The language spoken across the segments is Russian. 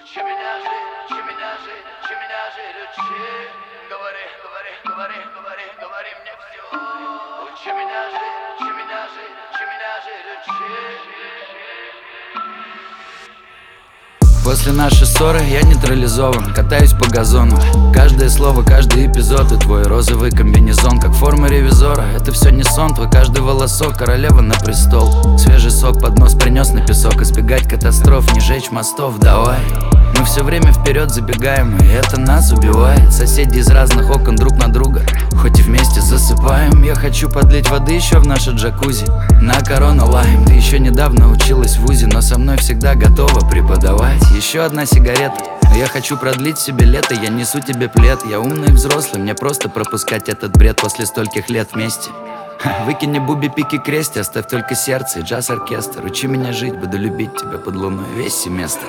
Учи меня жить, учи меня жить, учи меня жить, учи. Говори, говори, говори, говори, говори мне все. Учи меня жить, учи меня жить, учи меня жить, учи. После нашей ссоры я нейтрализован, катаюсь по газону. Каждое слово, каждый эпизод и твой розовый комбинезон, как форма ревизора. Это все не сон, твой каждый волосок, королева на престол. Свежий сок под нос принес на песок. Избегать катастроф, не жечь мостов, давай. Мы все время вперед забегаем, и это нас убивает. Соседи из разных окон друг на друга, хоть и вместе засыпаем. Я хочу подлить воды еще в наше джакузи. На корону лайм, ты еще недавно училась в вузе, но со мной всегда готова преподавать. Еще одна сигарета, но я хочу продлить себе лето. Я несу тебе плед, я умный взрослый, мне просто пропускать этот бред после стольких лет вместе. Выкини буби, пики, крести, оставь только сердце и джаз-оркестр. Учи меня жить, буду любить тебя под луной весь семестр.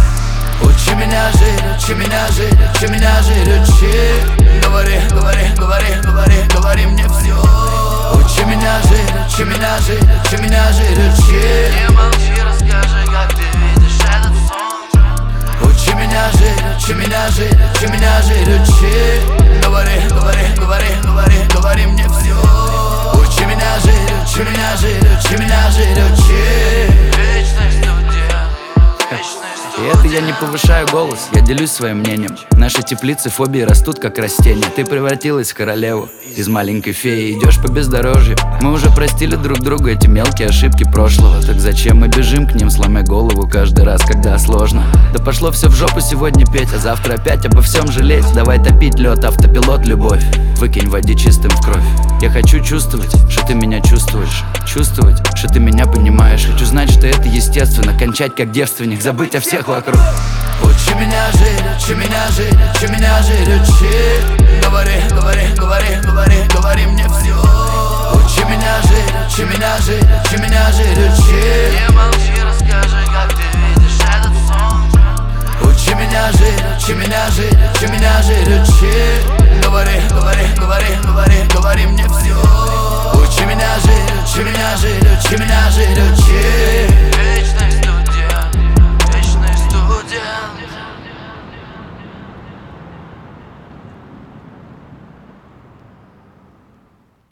Учи меня жить, учи меня жить, учи меня жить, учи. Говори, говори, говори, говори, говори мне все. Учи меня жить, учи меня жить, учи меня жить, учи. Не молчи, расскажи, как ты видишь этот сон. Учи меня жить, учи меня жить, учи меня жить, учи. Говори, говори, говори, говори, говори мне все. Учи меня жить, учи меня жить, учи меня жить, учи. Вечность студент, вечность. И это я не повышаю голос, я делюсь своим мнением. Наши теплицы фобии растут как растения. Ты превратилась в королеву, из маленькой феи идешь по бездорожью. Мы уже простили друг другу эти мелкие ошибки прошлого. Так зачем мы бежим к ним, сломя голову каждый раз, когда сложно? Да пошло все в жопу сегодня петь, а завтра опять обо всем жалеть. Давай топить лед, автопилот, любовь. Выкинь воде чистым в кровь. Я хочу чувствовать, что ты меня чувствуешь. Чувствовать, что ты меня понимаешь. Хочу знать, что это естественно. Кончать как девственник, забыть о всех вокруг. Учи меня жить, учи меня жить, учи меня жить, учи. Говори, говори, говори, говори, говори мне все. Учи меня жить, учи меня жить, учи меня жить, учи. Не молчи, расскажи, как ты видишь этот сон. Учи меня жить, учи меня жить, учи меня жить, учи. Говори, говори, говори, говори, говори мне все. Учи меня жить, учи меня жить, учи меня жить, учи.